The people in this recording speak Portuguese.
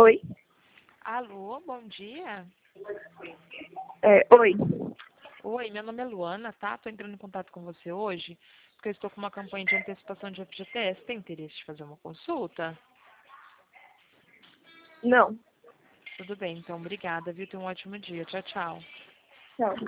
Oi? Alô, bom dia. Oi. Oi, meu nome é Luana, tá? Tô entrando em contato com você hoje porque eu estou com uma campanha de antecipação de FGTS. Tem interesse de fazer uma consulta? Não. Tudo bem, então, obrigada, viu? Tenha um ótimo dia. Tchau, tchau. Tchau.